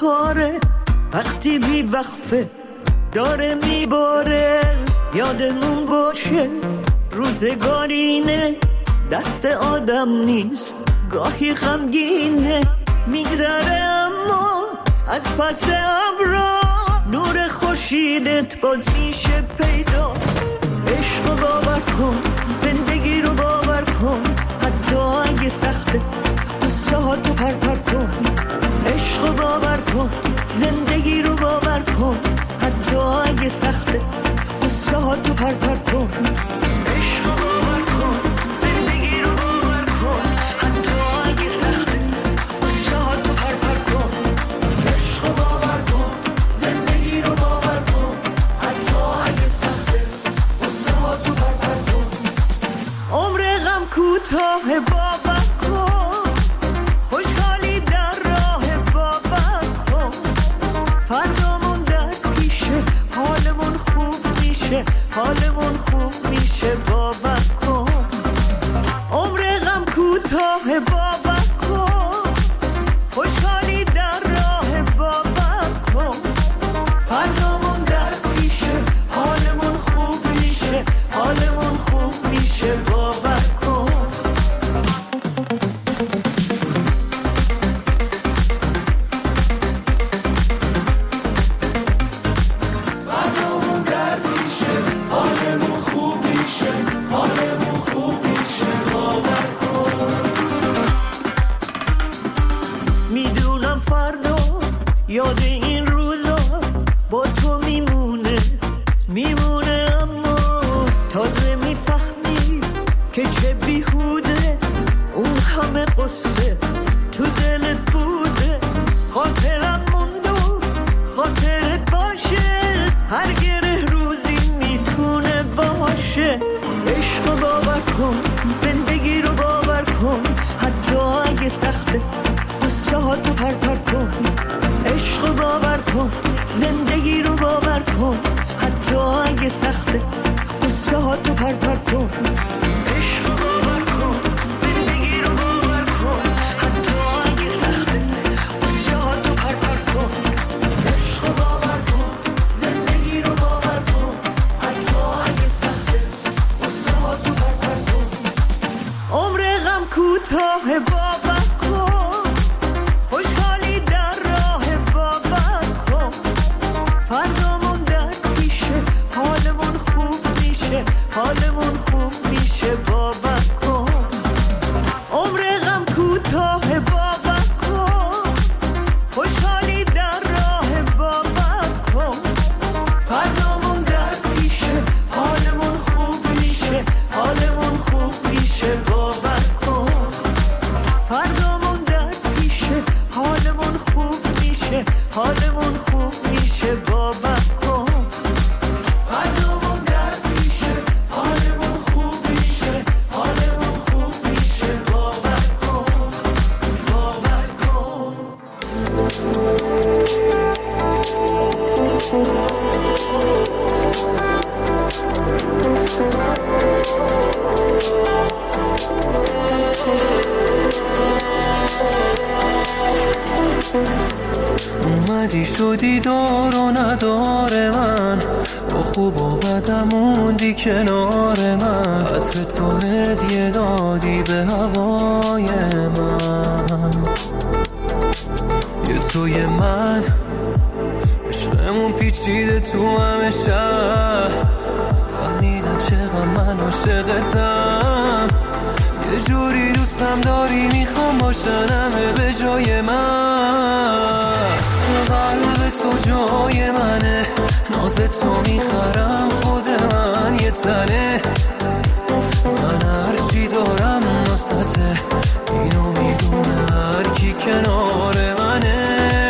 کاره، وقتی بی وقفه داره میباره. یادمون باشه روزگارینه، دست آدم نیست، گاهی غمگینه. میگذره اما از پس ابرا، نور خورشیدت باز میشه پیدا. عشق باور کن، زندگی رو باور کن، حتی اگه سخته قصه ها تو پر کن. عشق باور کن، زندگی رو باور کن، حتی اگه سخته قصه ها تو پر کن. کوتاه باور کن، خوشحالی در راه باور کن. فردامون در پیشه، حالمون خوب میشه، حالمون خوب میشه. باور کن، عمر غم کوتاه باور کن، خوشحالی در راه باور کن. فردامون در پیشه، حالمون خوب میشه، حالمون خوب میشه. باور یاد این روزا با تو میمونه اما تازه میفهمی که چه بیهوده اون همه قصه تو دلت بوده. خاطرم موندو خاطرت باشه، هر گره روزی میتونه باشه. عشق باور کن، زندگی رو باور کن، حتی اگه سخته قصه ها تو پر کن. عشق باور کن، زندگی رو باور کن، حتی اگه سخته قصه ها تو پر کن. عشق باور کن، زندگی رو باور کن، حتی اگه سخته قصه ها تو پر کن. عشق باور کن، زندگی رو باور کن، حتی اگه سخته قصه ها تو پر کن. عمر غم کوتاه باور کن، خوشحالی در راه باور کن. فردامون در پیشه، حالمون خوب میشه، حالمون خوب میشه. باور کن، عمر غم کوتاه باور کن، خوشحالی در راه باور کن. فردامون در پیشه، حالمون خوب میشه، حالمون خوب میشه. باور کن، فردامون در پیشه، حالمون خوب میشه، حالمون خوب میشه. باور کن، فردامون در پیشه، حالمون خوب میشه، حالمون خوب میشه. باور کن، باور کن. اومدی شدی دار و نداره من، با خوب و بدم موندی کنار من. عطر تو هدیه دادی به هوای من، یه توی من. عشقمون پیچیده تو همه شهر، فهمیدن چقدر من عاشقتم. یه جوری دوستم داری، میخوام باشن همه به جای من. قلب تو جای منه، ناز تو میخرم خود من یه تنه. من هرچی دارم ناسته، اینو میدونه هر کی کنار منه.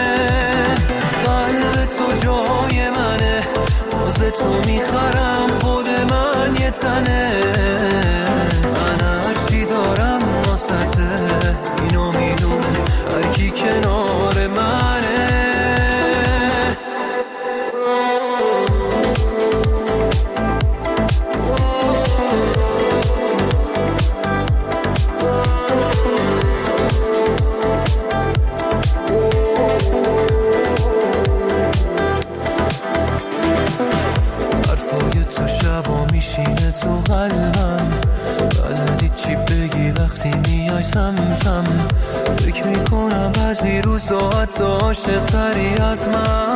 قلب تو جای منه، ناز تو میخرم خود من یه تنه. من هرچی دارم ناسته، اینو میدونه هر کی کنار منه. سمتم فکر میکنم بعضی روزا حتی عاشق تری از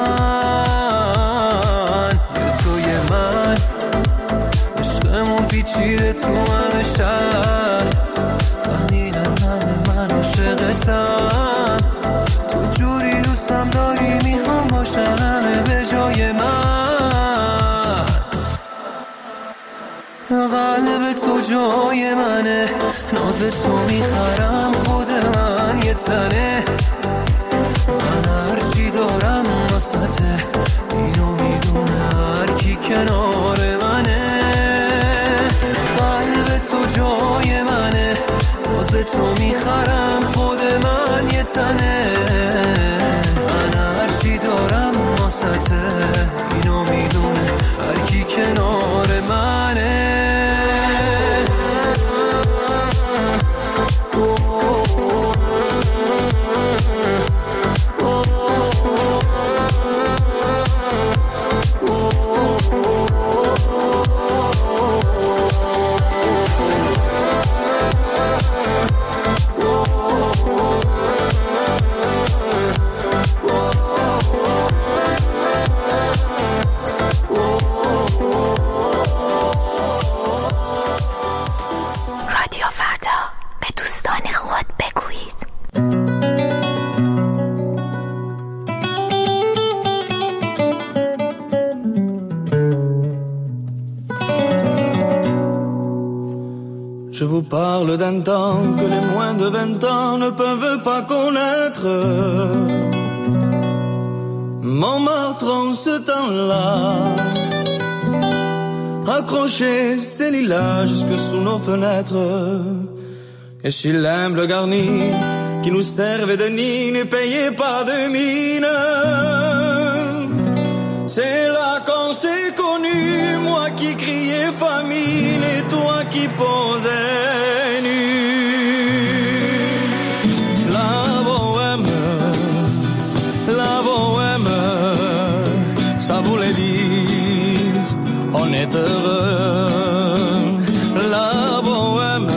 من یه توی من عشقمون پیچیده تو همه شهر فهمیدن همه من عاشقتم تو جوری دوستم داری میخوام باشن همه به جای من قلب تو جای منه ناز تو میخرم خود من یه تنه من هرچی دارم واسطه اینو میدونه هر کی کنار منه قلب تو جای منه ناز تو میخرم خود من یه تنه من هرچی دارم واسطه اینو میدونه هر کی کنار منه Je vous parle d'un temps que les moins de 20 ans ne peuvent pas connaître. Montmartre en ce temps-là, accrochait ses lilas jusque sous nos fenêtres. Et si l'humble garni qui nous servait de nid ne payait pas de mine, c'est là qu'on s'est connus, moi qui criais famine et toi qui posais nu. La bohème, ça voulait dire on est heureux. La bohème,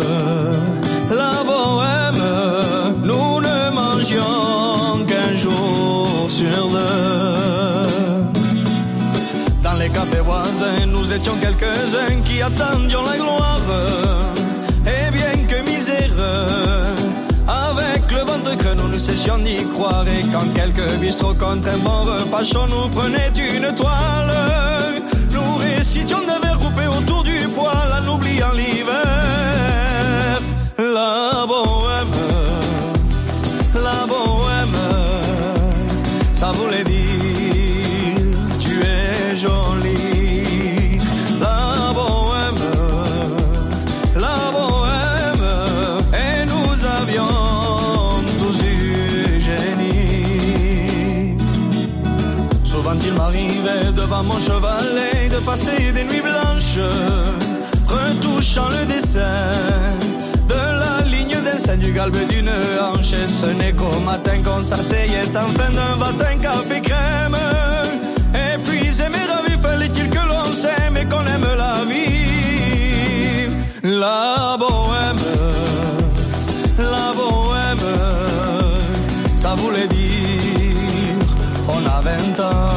nous ne mangions qu'un jour sur deux. Dans les cafés voisins, nous étions quelques-uns qui attendions la gloire. Et bien que miséreux, avec le ventre creux, nous ne cessions d'y croire. Et quand quelques bistrots contre un bon repas chaud nous prenaient une toile, nous récitions des vers coupés autour du poêle en oubliant l'hiver. La bohème, ça voulait dire tu es jolie. La bohème, et nous avions tous du génie. Souvent il m'arrivait devant mon chevalet de passer des nuits blanches, retouchant le dessin de la ligne d'un sein du galbe d'une hanche. Et ce n'est qu'au matin qu'on s'asseyait enfin d'un bâtin café crème. Et puis aimer la vie, fallait-il que l'on s'aime et qu'on aime la vie. La bohème, ça voulait dire on a 20 ans.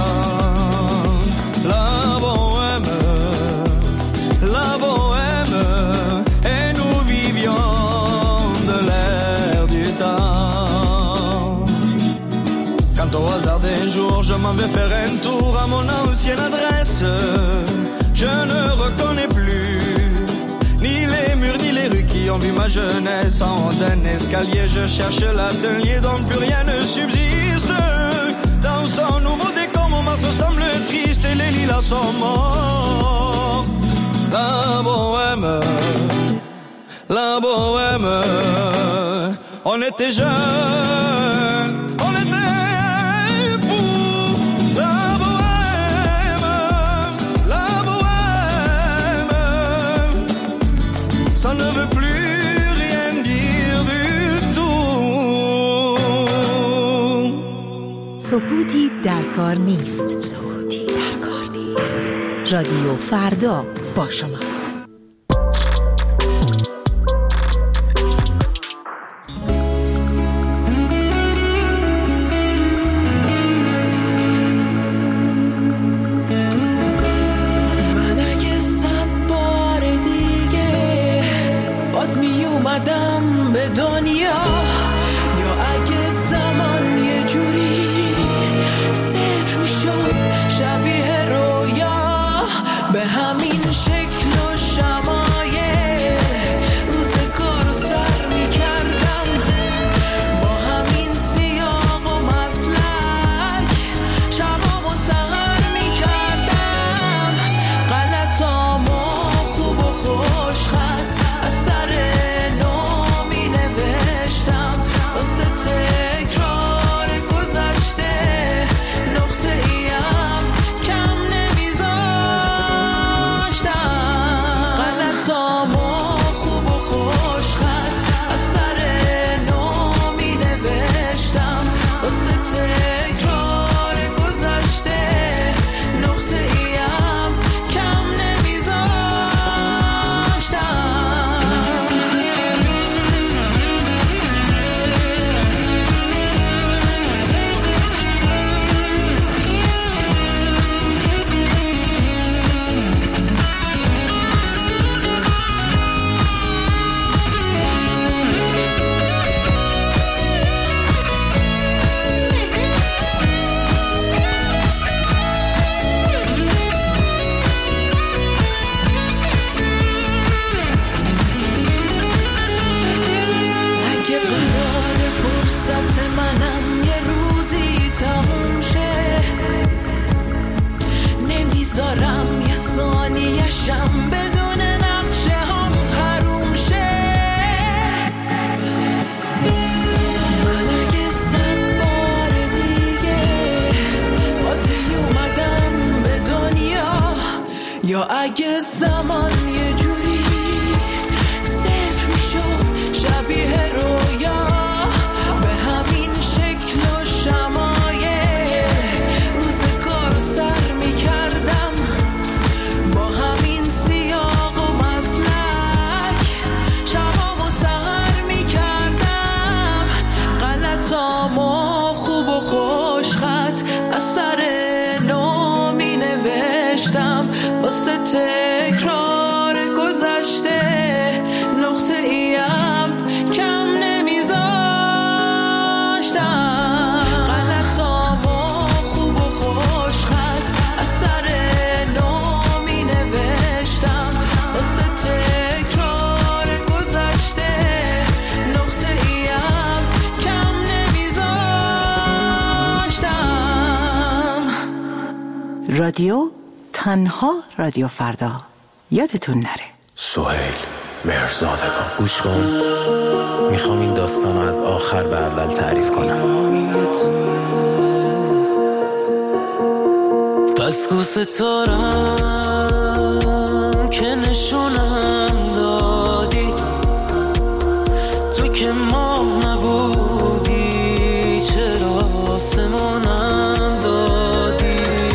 La bohème, et nous vivions de l'air du temps. Quand au hasard des jours je m'en vais faire un tour à mon ancienne adresse, je ne reconnais plus ni les murs ni les rues qui ont vu ma jeunesse. En haut d'un escalier je cherche l'atelier dont plus rien ne subsiste. Dans son nouveau décor, Montmartre semble triste et les lilas sont morts. La bohème, on était jeunes, on était fous. La bohème, ça ne veut plus rien dire du tout. سکوتی در کار نیست. رادیو فردا با شماست. اومدم به دنیا، یا اگه زمان یه جوری صفر میشد شبیه رویا، به همین شکل و شمایه روزگارو سر میکردم، با همین سیاق و مسلک شبامو سحر میکردم، غلطامو خوب و خوش خط از سر نو می نوشتم، واسه تکرار گذشته نقطه ایم کم نمیذاشتم، غلطامو خوب و خوش خط از سر نو می نوشتم، واسه تکرار گذشته نقطه ایم کم نمیذاشتم. اگه قرار فرصت منم یه روزی تموم شه، نمیذارم یه ثانیه‌شم بدون نقشه هم حروم شه، من اگه 100 بار دیگه باز میومدم به دنیا، یا اگه زمان یه جوری صفر میشد شبیه رویا، به همین شکل و شمایه روزگارو سر میکردم، با همین سیاق و مسلک شبامو سحر میکردم، غلطامو خوب و خوش خط از سر نو می نوشتم، واسه تکرار گذشته نقطه ایم کم نمیذاشتم، غلطامو خوب و خوش خط از سر نو می نوشتم، واسه تکرار گذشته نقطه ایم کم نمیذاشتم. رادیو تنها رادیو فردا، یادتون نره. سهیل مهرزادگان گوش کن، میخوام این داستان رو از آخر به اول تعریف کنم. پس کو ستارم که نشونم دادی، تو که ماه نبودی چرا آسمونم دادی،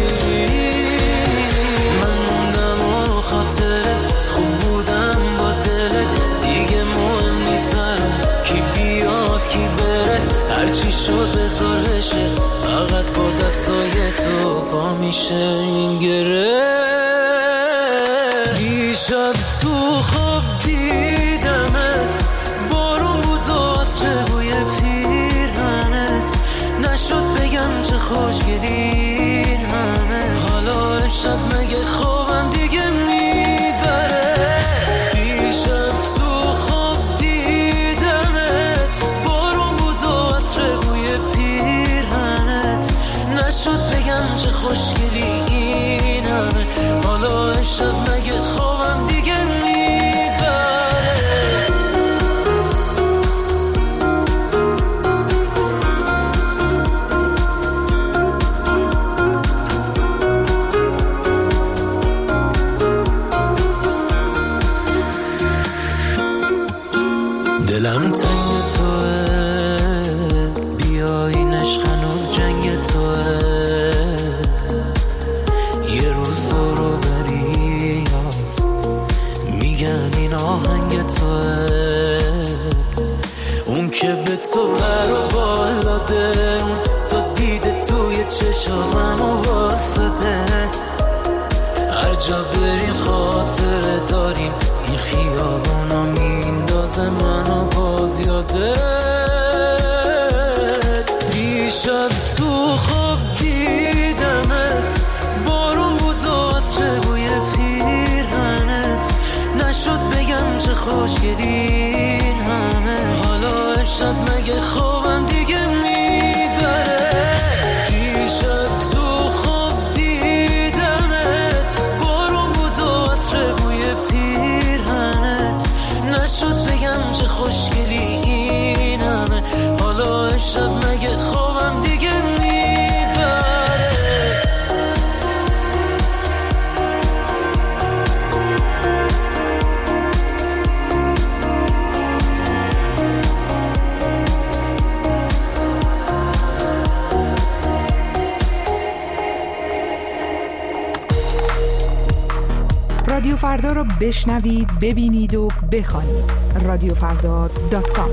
من موندم و خاطره خوب بودم با دلت، دیگه مهم نیست کی بیاد کی بره، هرچی شد بذار بشه، فقط با دستای تو پا میشه این گره. دیشب تو خواب دیدمت، بارون بود و عطر بوی پیرهنت، نشد بگم چه خوشگلین همه، حالا امشب مگه خوابم دیگه میبره. دیشب تو خواب دیدمت، بارون بود و عطر بوی پیرهنت، نشد بگم چه خوشگلی این همه، حالا امشب مگه خوابم دیگه میبره. دلم تنگ توه، بیاینش هنوز جنگ توه، یه روز رو بریاد میگن این آهنگ توه، اون که به تو بر و بالاده، اون تا دیده توی چشامم و واسده، هر جا بریم خاطره داریم، این خیابونا میندازه منو دیر همه. حالا امشب مگه خوابم دیگه میبره؟ دیشب تو خواب دیدمت، بارون بود و عطر بوی پیرهنت. نشد بگم چه خوشگلی این همه. حالا امشب مگه خوابم دیگه رادیو فردا رو بشنوید، ببینید و بخوانید. radiofrda.com.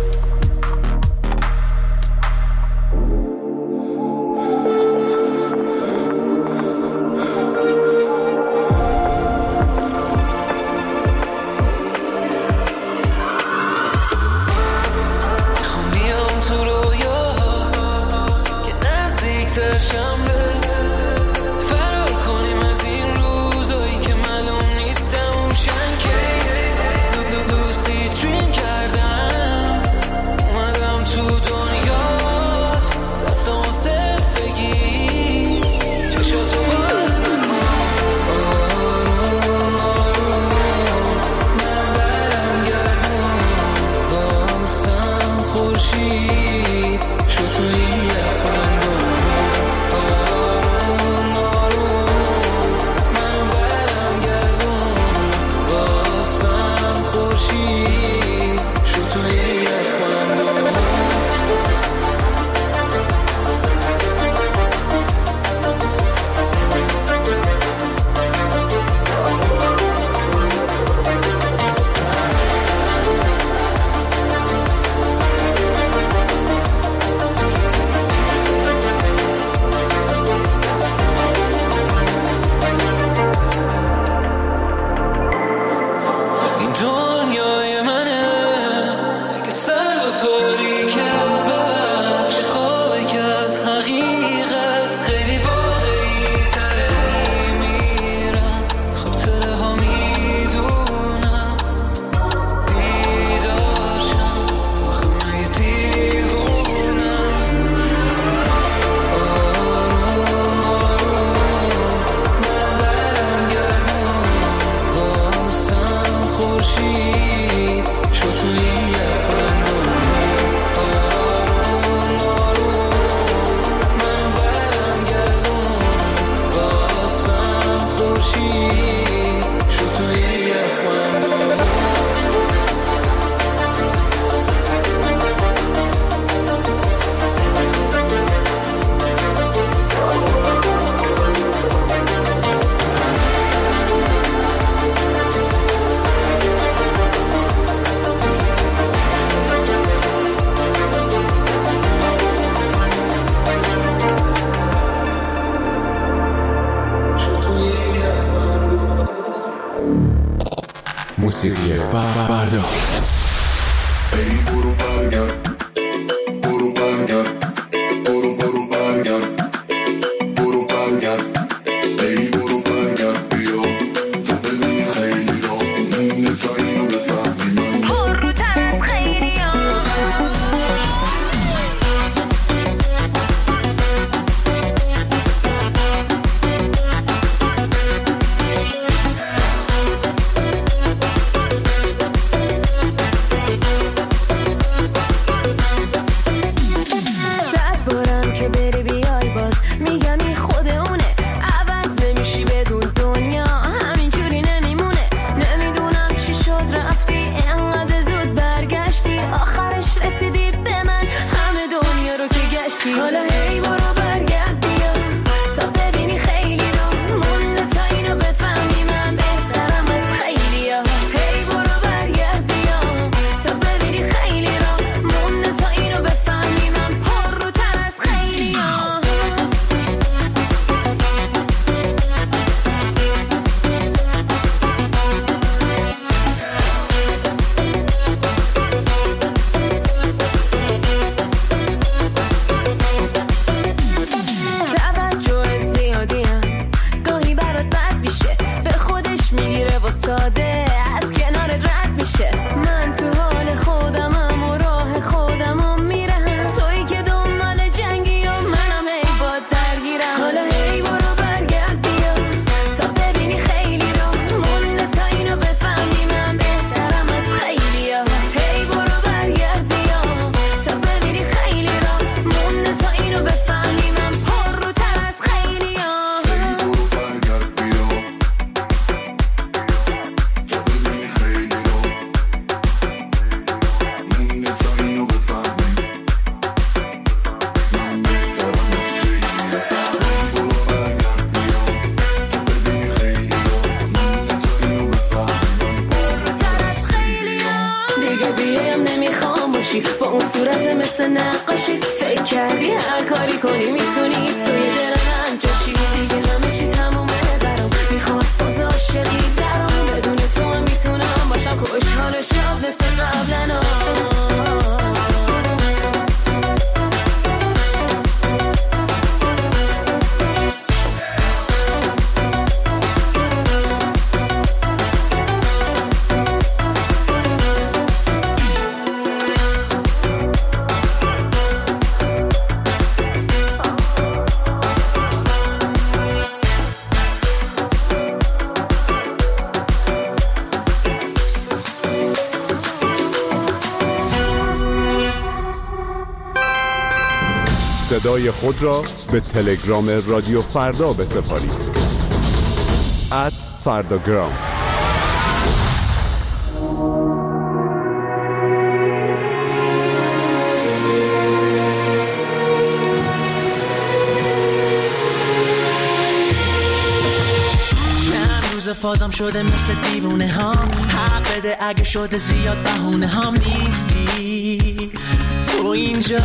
موسیقی فردا. ای برو برگرد، برو برگرد، برو برگرد، برو برگرد، ای برو برگرد بیا تو ببینی خیلی را نمی‌فهمی اینو بفهمی من پر رو تر از خیلی ها. نقاشی فکر کردی هر کاری کنی میتونی توی دل من جاشی دیگه همه چی تمومه برام میخوام از فاز عاشقی درام بدون تو هم میتونم باشم خوشحال شاد مثل قبلنا صدای خود را به تلگرام رادیو فردا بسپارید. @فرداگرام. چند روز فازم شده مثل دیوونه ها، حق بده اگه شده زیاد بهونه هم نیستی تو اینجا،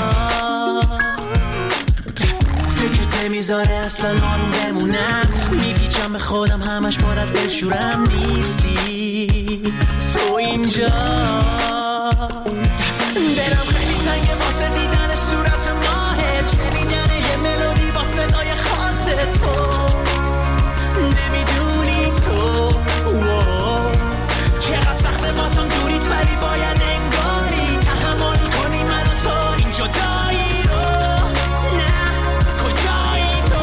نمیذاره اصلا آروم بمونم، میپیچم به خودم همش پر از دلشورم نیستی تو اینجا، دلم خیلی تنگه واسه دیدن صورت ماهت، شنیدن یه ملودی با صدای خاص تو، نمیدونی تو چقدر سخته واسم دوریت ولی باید انگاری تحمل کنی من و تو این جدایی رو، نه کجایی تو،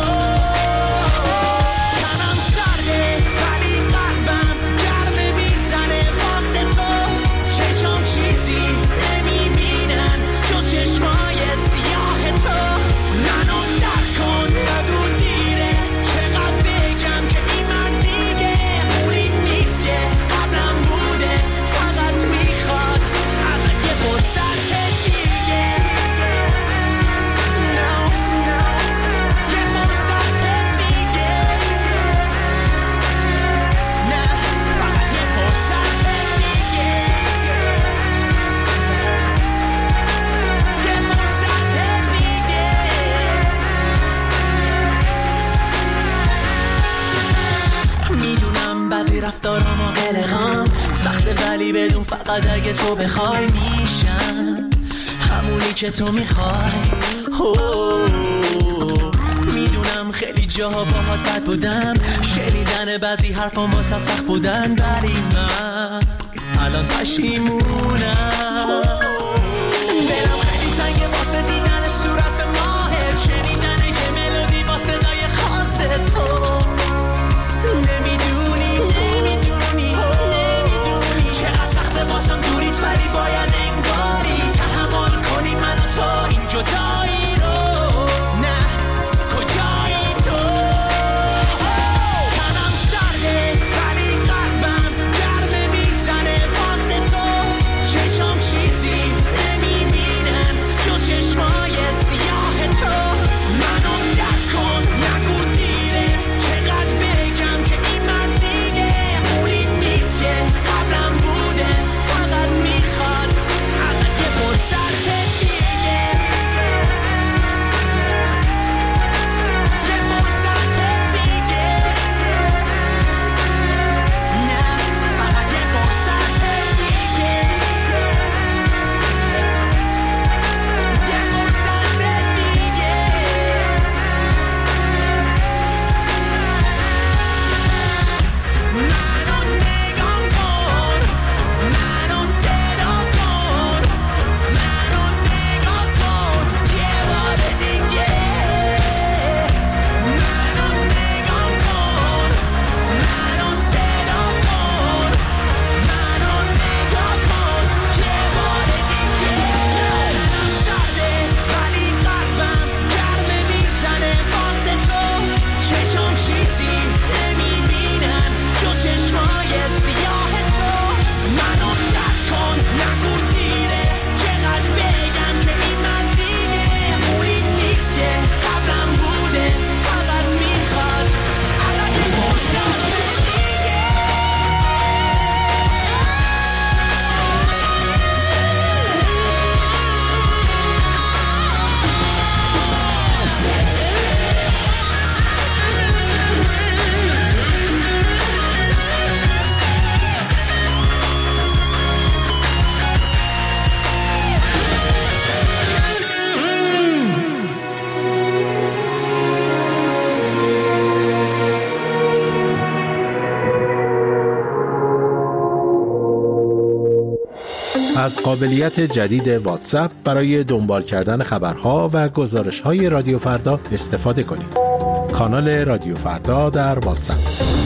تنم سرده ولی قلبم گرمه میزنه واسه تو، چشم چیزی نمیبینن جز چشمای سیاه تو، منو درک کن نگو دیره، چقدر بگم که این من دیگه اونی نیست که قبلم بوده، فقط میخواد ازت یه فرصت دیگه، یه فرصت دیگه، نه فقط یه فرصت دیگه، یه فرصت دیگه. میدونم بعضی رفتارام و قلقام سخته ولی بدون فقط اگه تو بخوای میشم همونی که تو میخوای، میدونم خیلی جاها باهات بد بودم، شنیدن بعضی حرفام واسه سخت بودن، ولی من الان پشیمونم، دلم خیلی تنگه واسه دیدن صورت ماهت، شنیدن یه ملودی با صدای خاص تو، نمیدونی چقدر سخته واسم دوریت ولی باید انگاری تحمل کنی من و تو این جدایی رو، نه کجایی تو، تنم سرده ولی قلبم گرمه میزنه واسه تو، چشم از قابلیت جدید واتساپ برای دنبال کردن خبرها و گزارش‌های رادیو فردا استفاده کنید. کانال رادیو فردا در واتساپ.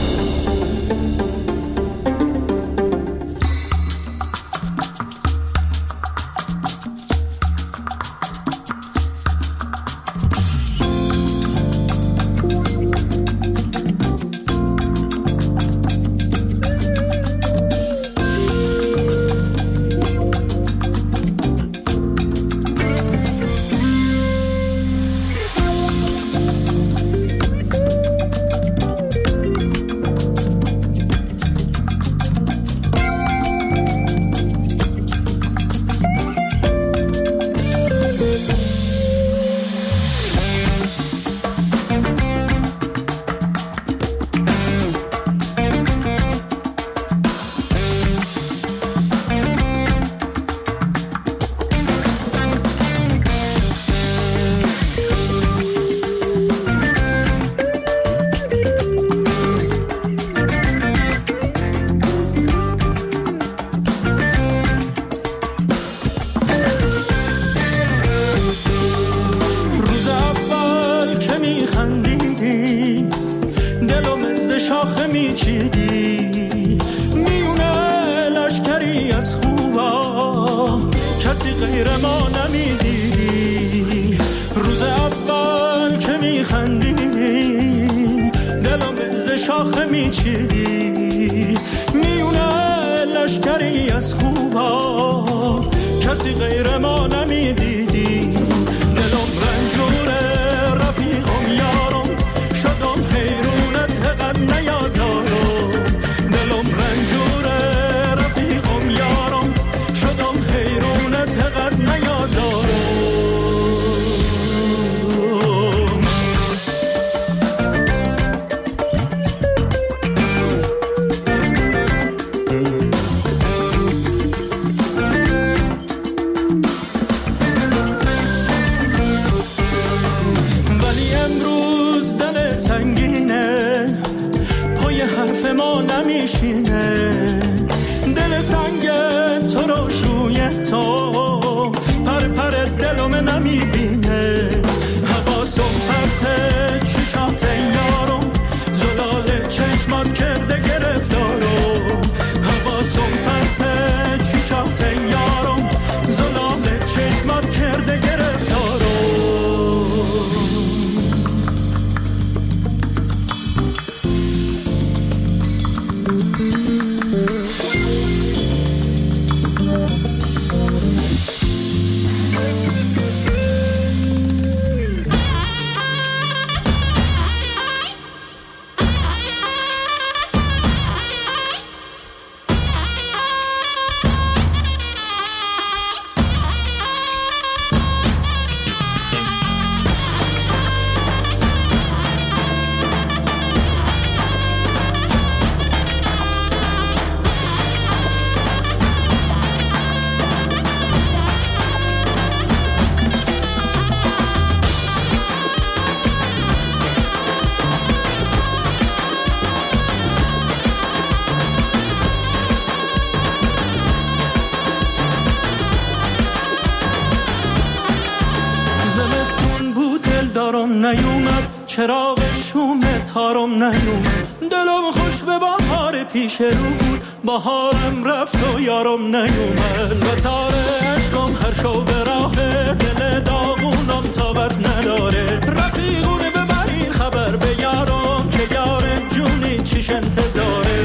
چراغ شوم تارم نیومد دلم خوش به بهار پیش رو بود بهارم رفت و یارم نیومد و تار عشقم هر شو به راه دل داغونم تابت نداره رفیقونه ببرین خبر به یارم که یار جونی چیش انتظاره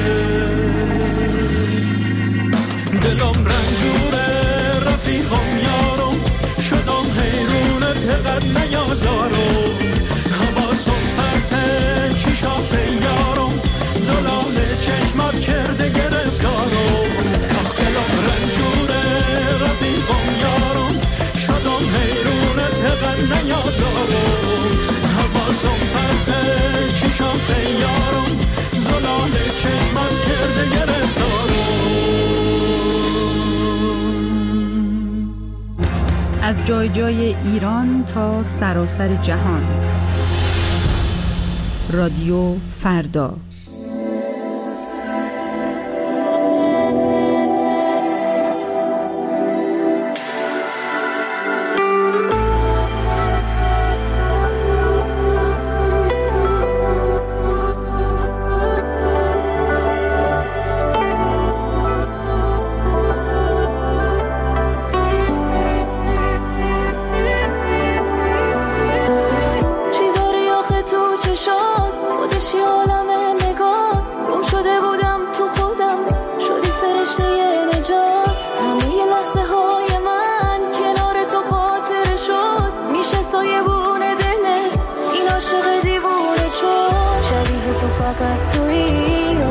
دلم رنجوره رفیقم یارم شدم حیرونت قد نیازارم حواسم پرته چیشات یارم زلال چشمات کرده گرفتارم آخ دلم رنجوره رفیقم یارم شدم حیرونت قد نیازارم حواسم پرته چیشات یارم زلال چشمات کرده گرفتارم از جای جای ایران تا سراسر جهان. رادیو فردا.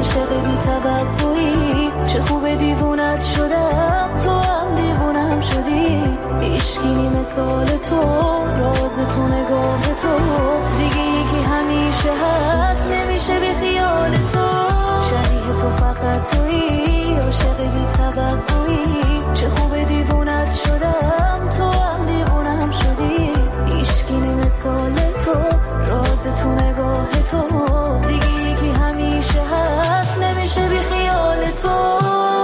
عاشق بی توقعی، چه خوب دیوونت شدم تو هم دیوونم شدی. عشقی مثال تو، راز تو نگاه تو، دیگه یکی همیشه هست نمیشه بی خیال تو. شبیه تو فقط تویی، عاشق بی توقعی، چه خوب دیوونت شدم تو هم دیوونم شدی. عشقی مثال تو، راز تو نگاه تو، دیگه یکی همیشه هست نمیشه بی خیال تو.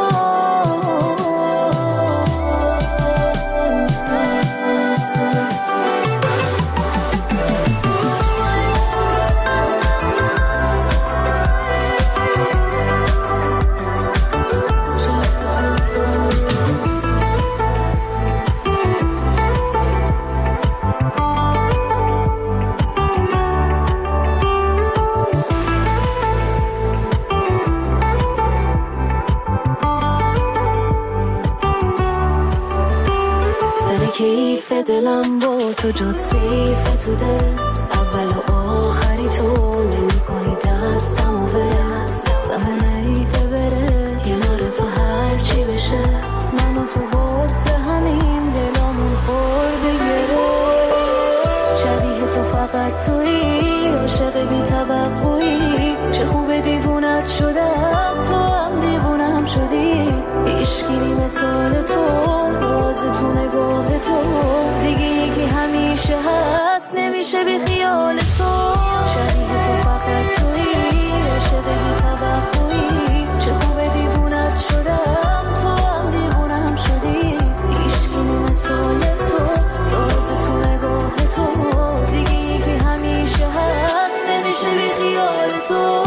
کیف دلم با تو جات سیف تو دل، اول و آخری تو نمی کنی دستم و ول. زمان ایفه بره کنار تو هر چی بشه، من و تو واسه همین دلامون خورده گره. شبیه تو فقط تویی، عاشق بی توقعی، چه خوب دیوونت شدم تو هم دیوونم شدی. عشقی مثال تو، راز تو نگاه تو، دیگه یکی همیشه هست نمیشه بی خیال تو. شبیه تو فقط تویی، عاشق بی توقعی، چه خوب دیوونت شدم تو هم دیوونم شدی. عشقی مثال تو، راز تو نگاه تو، دیگه یکی همیشه هست نمیشه بی خیال تو.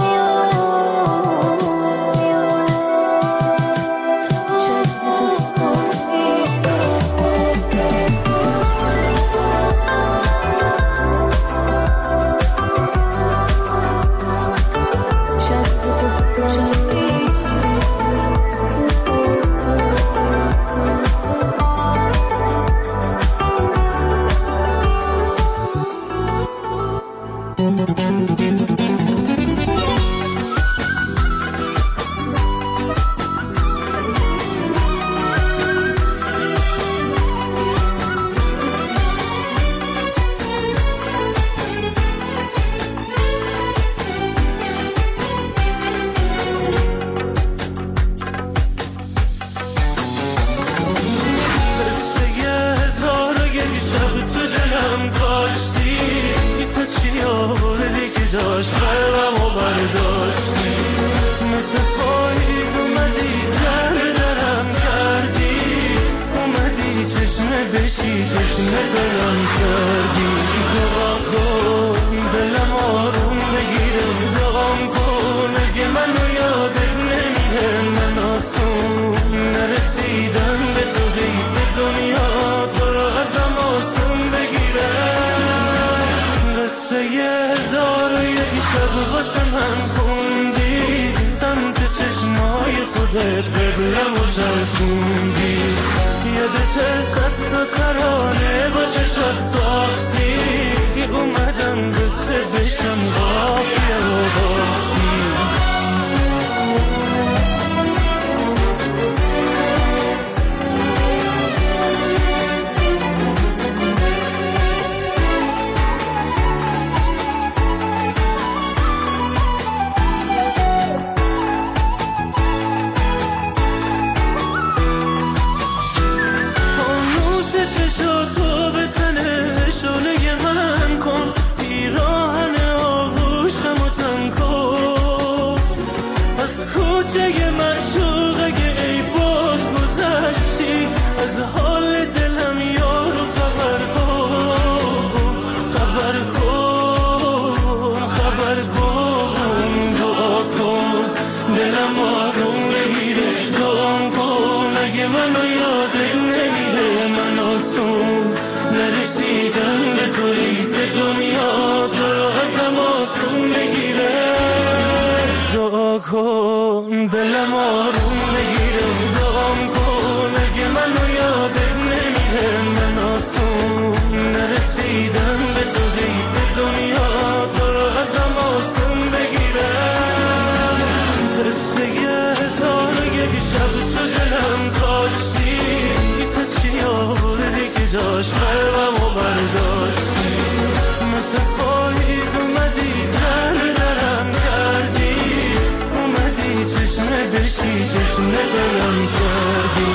بشی تشنه دلم کردی.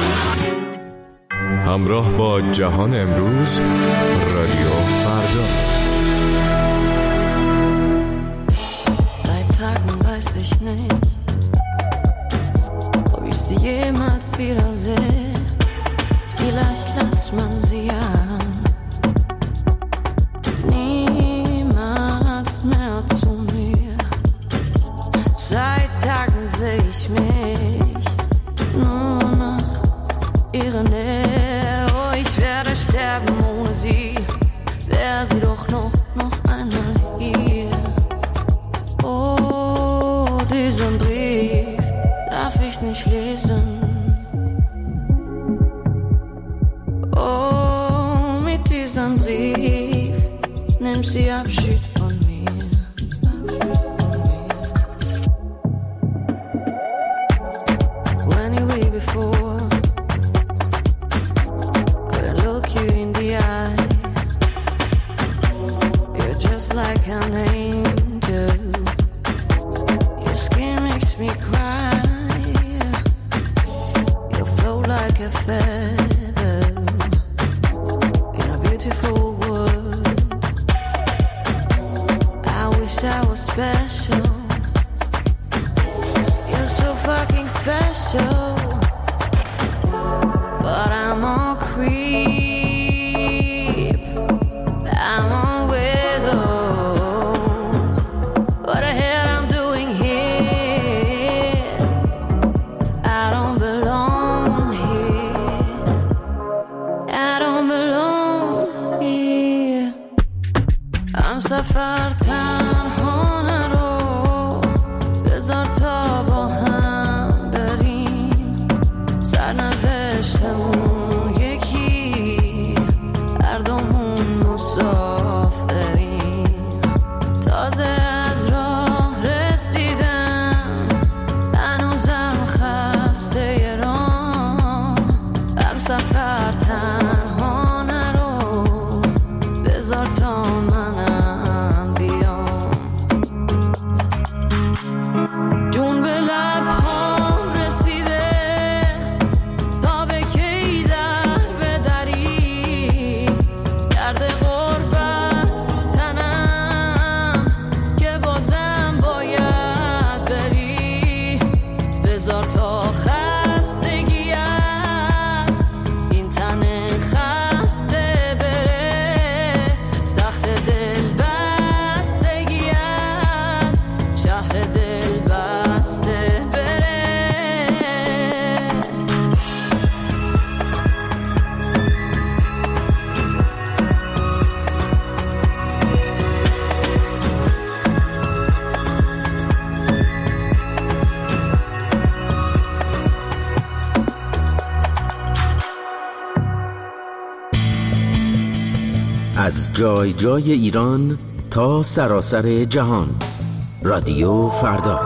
همراه با جهان امروز، رادیو فردا. Seit Tagen weiß ich nicht, ob ich sie jemals wiedersehe. Vielleicht lässt man sie ja niemals mehr zu mir. Seit Tagen seh ich mich nur nach ihrer Nähe. Oh, ich werde sterben ohne sie, wär sie doch noch einmal hier. Oh, diesen Brief darf ich nicht lesen. Oh, mit diesem Brief nimmt sie Abschied von mir. When you were before, couldn't look you in the eye. You're just like an angel. Your skin makes me cry. You float like a feather in a beautiful world. I wish I was special. You're so fucking special. But I'm a creep. I'm a widow. What the hell I'm doing here? I don't belong here. I don't belong here. I'm سفر تنها نرو. بذار تا با هم بریم. سرنوشتمون یکی. هر دومون مسافریم. تازه از راه رسیدم. هنوزم خسته راه. هم سفر تنها نرو. بذار تا منم بیام. جون به لبهام رسیده. تا به کی در بدری. درد غربت رو تنم. که بازم باید بری. بذار تا خستگی است. این تن خسته بره. سخت دل بستگی است. شهر دل بسته بره. از جای جای ایران تا سراسر جهان، رادیو فردا.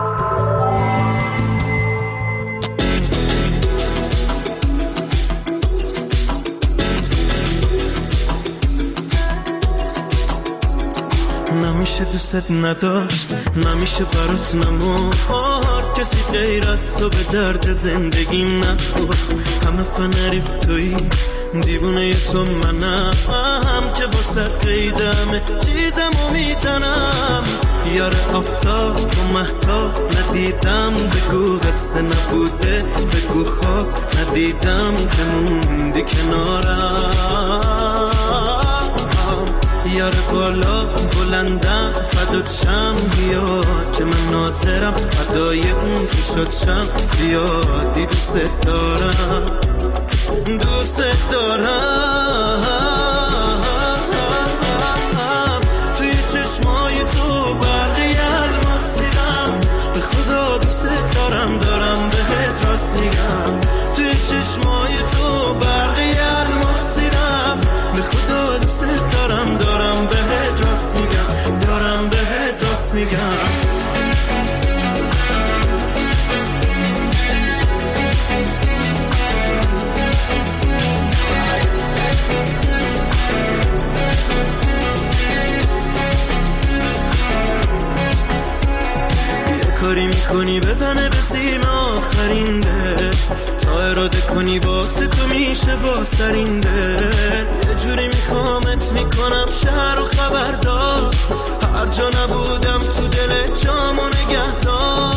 نمیشه دوست نداشت، نمیشه برات نمار. کسی غیر از تو به درد زندگیم نخور. همه فنریف تویی، دیوونه تو منم که با صد قیدمه چیزمو میزنم. یار آفتاب و مهتاب ندیدم. بگو قصه نبوده، بگو خواب ندیدم که موندی کنارم. یار بالا بلندم فدات شم. بیا که من ناظرم فدای اون چی شد شم. زیادی دوست دارم، دوست دارم. توی چشمای تو برقی الماس دیدم. به خدا دوست دارم، دارم بهت راست میگم. توی چشمای تو برقی الماس دیدم. به خدا دوست دارم، دارم بهت راست میگم. دارم بهت راست میگم. کاری میکنی بزنه به سیم آخرین دل، تا اراده کنی واسه تو میشه با سرین دل. یه جوری میخوامت میکنم شهر و خبردار، هر جا نبودم تو دل جامو نگهدار.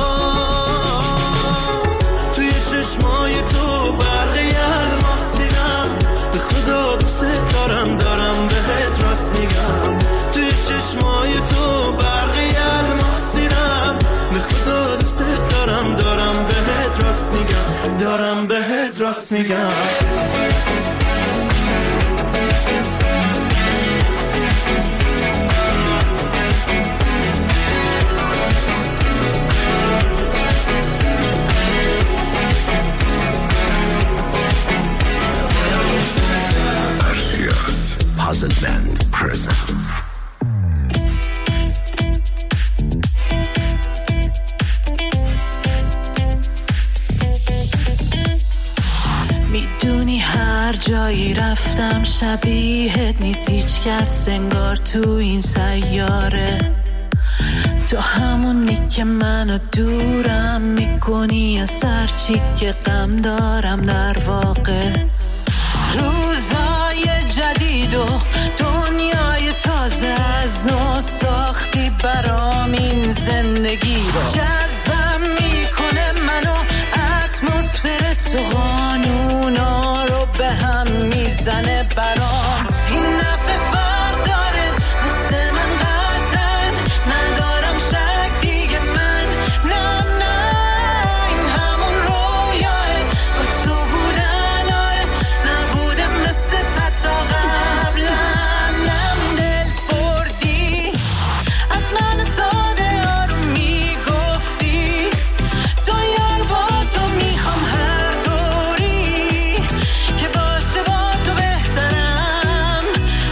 توی چشمای تو برقی الماس دیدم، به خدا دوست دارم بهت راست میگم. توی چشمای تو برقی الماس دیدم، به خدا دوست دارم بهت راست میگم، بهت راست میگم. Puzzle Band presents میدونی هر جایی رفتم شبیهت نیست هیچ کس انگار تو این سیاره. تو همونی که منو دورم میکنی از هرچی که غم دارم. در واقع روزای جدید و دنیای تازه از نو ساختی برام این زندگی رو. جذبم میکنه منو اتمسفر تو، قانونا رو به هم میزنه برام. این نفع فرق داره مثل من قطعا، ندارم شک دیگه من. نه این همون رویاه با تو بودن، آره نبوده مثل تا قبلم. دل بردی از من ساده آروم میگفتی، تو یار با تو میخوام هر طوری که باشه با تو بهترم.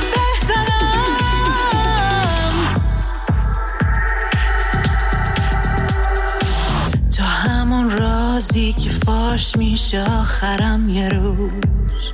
تو همون رازی که فاش میشه آخرم یه روز.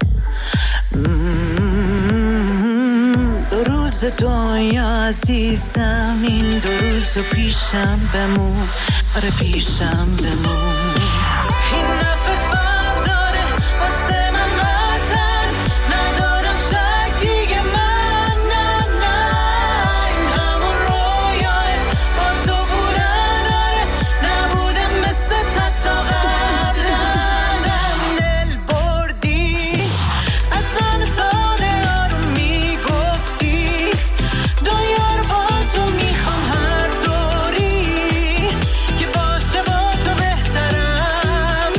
دو روز دنیا عزیزم، این دو روز پیشم بمون، آره پیشم بمون. این نفع فرق داره واسه من قطعا، ندارم شک دیگه من. نه این همون رویاه با تو بودن، آره نبوده مثل تا قبلا. دل بردی از من ساده آروم میگفتی، دنیا رو با تو میخوام هر طوری که باشه با تو بهترم.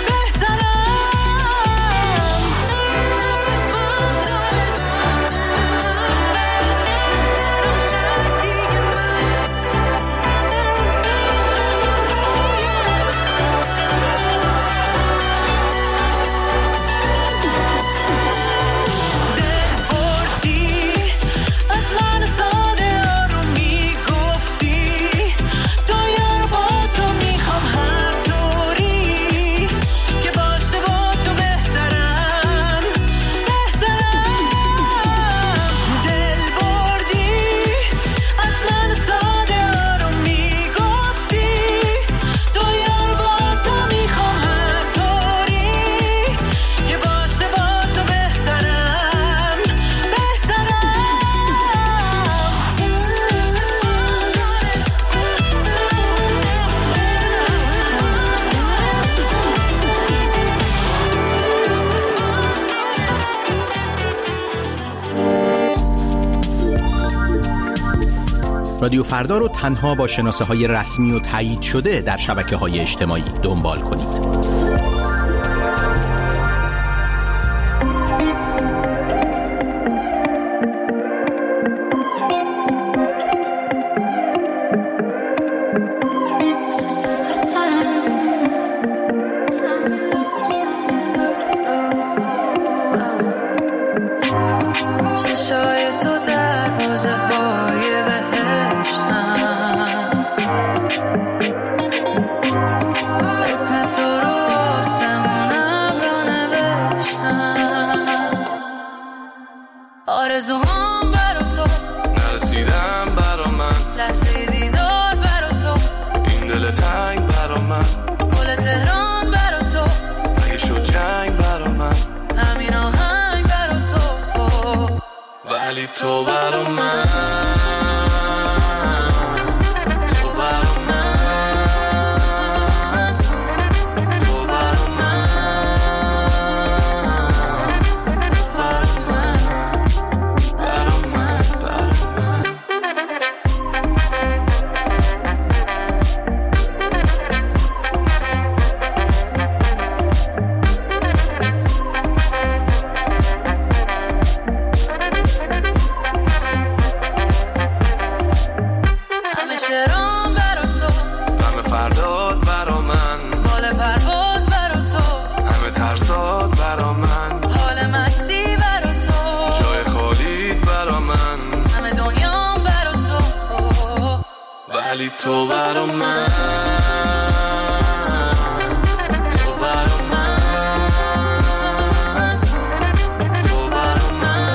رادیو فردا رو تنها با شناسه های رسمی و تایید شده در شبکه های اجتماعی دنبال کنید. اسم تو رو تنگ برا من، گل تهران برا تو، اگه شد جنگ برا من، همین آهنگ برا تو، ولی تو برا من، تو برا من، تو برا من، تو برا من، برا من، برا من. ولی تو برا من، تو برا من، تو برا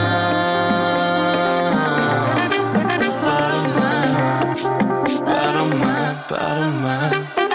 من، تو برا من، برا من، برا من.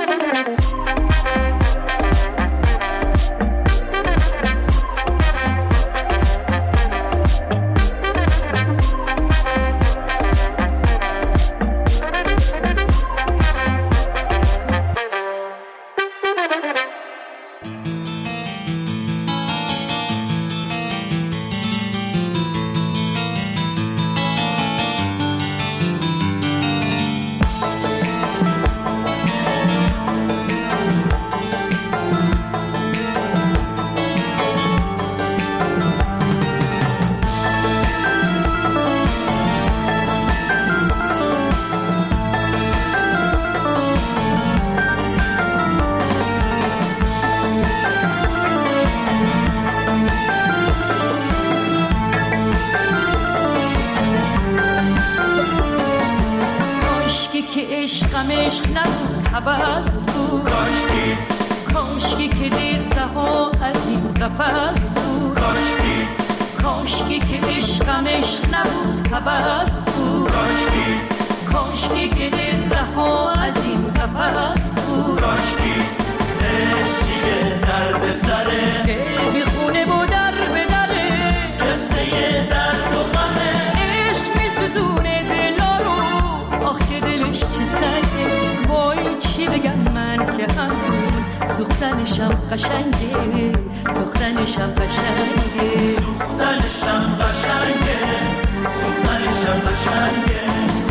عشق نبود هوس بود، کاشکی که دیر رها از این قفس بود، کاشکی که عشقم عشق نبود هوس بود، کاشکی که دیر رها از این قفس بود، عشقیه درد سره دل بی خونه و در به دره، قصه درد و غمه، عشق می ستونه دلا رو، آخ که دلش چه سنگه، وای چی بگم من که همون سوختنشم قشنگه، سوختنشم قشنگه، سوختنشم قشنگه، سوختنشم قشنگه.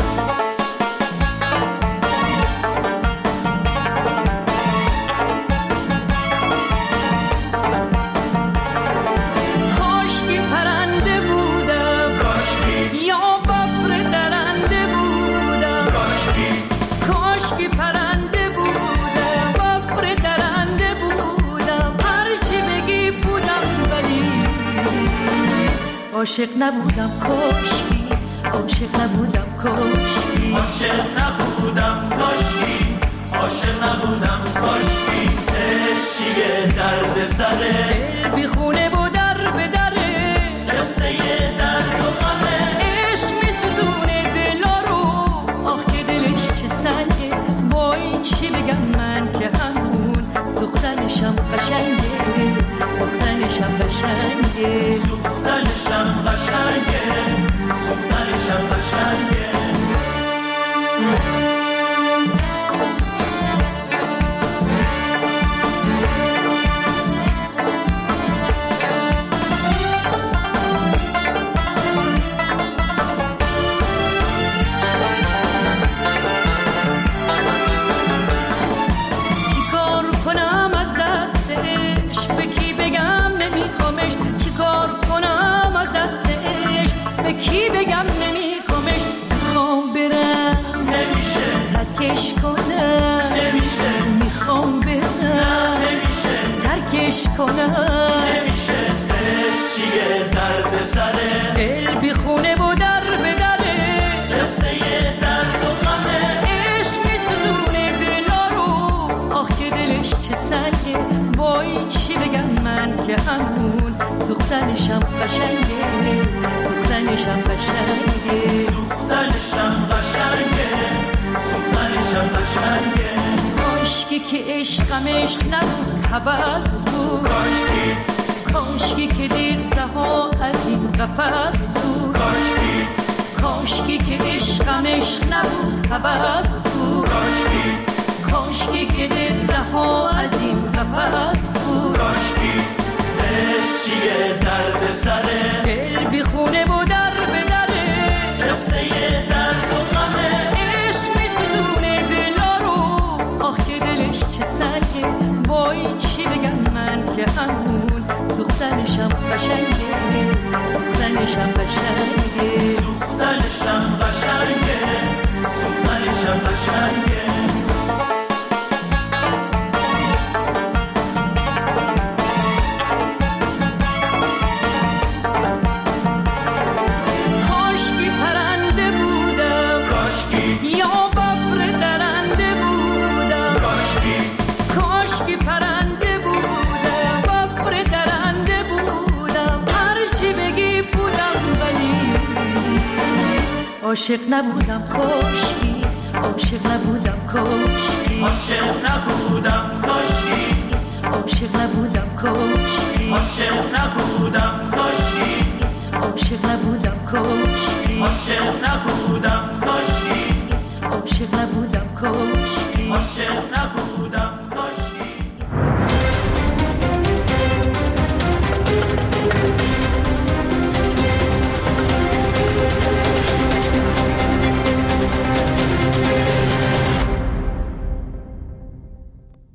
کاشکی پرنده بودم، کاشکی یا ببر درنده بودم، کاشکی پرنده بودم، ببر درنده بودم، هرچی بگی بودم ولی عاشق نبودم، کاشکی عاشق نبودم، کاشکی عاشق نبودم، کاشکی عاشق نبودم، کاشکی عشق چیه درد سره، دل بی خونه و در به دره، قصه درد و غمه، عشق می ستونه دلا رو، آخ که دلش چه سنگه، وای چی بگم من که همون سوختنشم قشنگه، سوختنشم قشنگه، سوختنشم قشنگه، سوختنشم قشنگه. چیکار کنم از دستش، به کی بگم نمیخوامش، چیکار کنم از دستش، به کی بگم نمیخوامش، میخوام برم نمیشه ترکش کنم، نمیشه میخوام برم نمیشه ترکش کنم، نمیشه عشق چیه درد سره، دل بی خونه و در به دره، قصه درد و غمه، عشق می ستونه دلا رو، آخ که دلش چه سنگه، وای چی بگم من که همون سوختنشم قشنگه، سوختنشم قشنگه، سوختنشم قشنگه، سوختنشم قشنگه. که عشقم عشق نبود هوس بود، کاشکی که دل رها از این قفس بود، کاشکی که عشقم عشق نبود هوس بود، کاشکی که دل رها از این قفس بود، عشق چیه درد سره، دل بی خونه و در به دره، قصه درد و غمه، عشق می ستونه دلا رو، آخ که دلش چه سنگه، وای چی بگم من که همون سوختنشم قشنگه، سوختنشم قشنگه، سوختنشم قشنگه، سوختنشم قشنگه. عاشق نبودم کاشکی، عاشق نبودم کاشکی، عاشق نبودم کاشکی، عاشق نبودم کاشکی، عاشق نبودم کاشکی، عاشق نبودم کاشکی، عاشق نبودم کاشکی، عاشق نبودم کاشکی، عاشق نبودم.